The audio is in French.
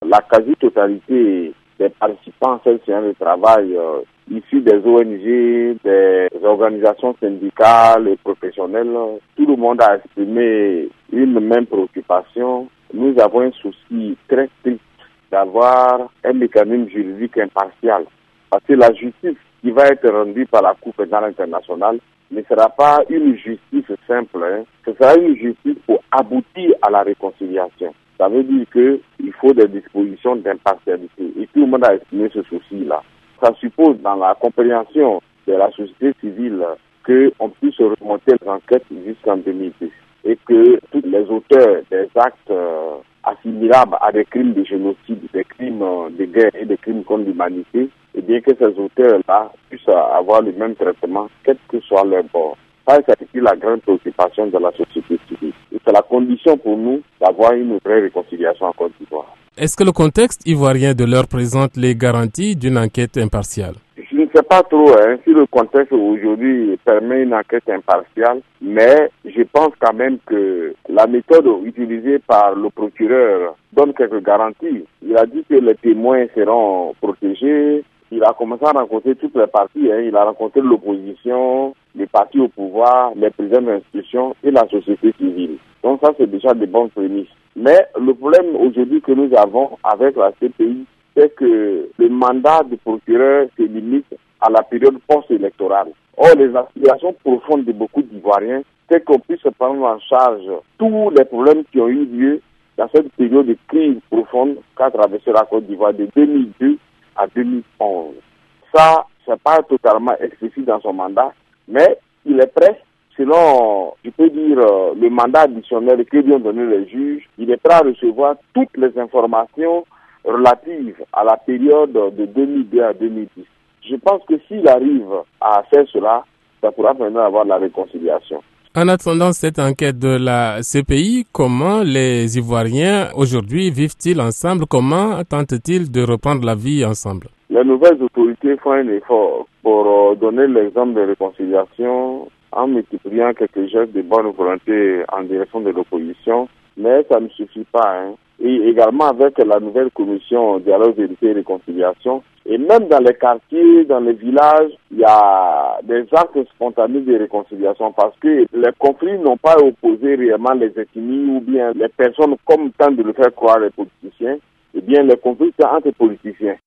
la quasi-totalité des participants à cette séance de travail issus des ONG, des organisations syndicales et professionnelles, tout le monde a exprimé une même préoccupation. Nous avons un souci très strict d'avoir un mécanisme juridique impartial. Parce que la justice qui va être rendue par la Cour pénale internationale ne sera pas une justice simple, ce sera une justice pour aboutir à la réconciliation. Ça veut dire qu'il faut des dispositions d'impartialité. Et tout le monde a exprimé ce souci-là. Ça suppose dans la compréhension de la société civile qu'on puisse remonter les enquêtes jusqu'en 2010 et que tous les auteurs des actes assimilables à des crimes de génocide, des crimes de guerre et des crimes contre l'humanité, et bien que ces auteurs-là puissent avoir le même traitement, quel que soit leur bord. Ça, c'est la grande préoccupation de la société civile. Et c'est la condition pour nous d'avoir une vraie réconciliation en Côte d'Ivoire. Est-ce que le contexte ivoirien de l'heure présente les garanties d'une enquête impartiale? Je ne sais pas trop si le contexte aujourd'hui permet une enquête impartiale, mais je pense quand même que la méthode utilisée par le procureur donne quelques garanties. Il a dit que les témoins seront protégés. Il a commencé à rencontrer toutes les parties. Il a rencontré l'opposition, les partis au pouvoir, les présidents d'institutions et la société civile. Donc ça, c'est déjà des bonnes prémices. Mais le problème aujourd'hui que nous avons avec la CPI, c'est que le mandat du procureur se limite à la période post-électorale. Or, les aspirations profondes de beaucoup d'Ivoiriens, c'est qu'on puisse prendre en charge tous les problèmes qui ont eu lieu dans cette période de crise profonde qu'a traversé la Côte d'Ivoire de 2002 à 2011. Ça, c'est pas totalement explicite dans son mandat, mais il est prêt, selon, je peux dire, le mandat additionnel que lui ont donné les juges, il est prêt à recevoir toutes les informations relatives à la période de 2002 à 2010. Je pense que s'il arrive à faire cela, ça pourra permettre d'avoir la réconciliation. En attendant cette enquête de la CPI, comment les Ivoiriens aujourd'hui vivent-ils ensemble? Comment tentent-ils de reprendre la vie ensemble? Les nouvelles autorités font un effort pour donner l'exemple de réconciliation en multipliant quelques gestes de bonne volonté en direction de l'opposition, mais ça ne suffit pas. Et également avec la nouvelle commission dialogue, vérité et réconciliation, et même dans les quartiers, dans les villages, il y a des actes spontanés de réconciliation parce que les conflits n'ont pas opposé réellement les ethnies ou bien les personnes comme tentent de le faire croire les politiciens, eh bien les conflits sont entre politiciens.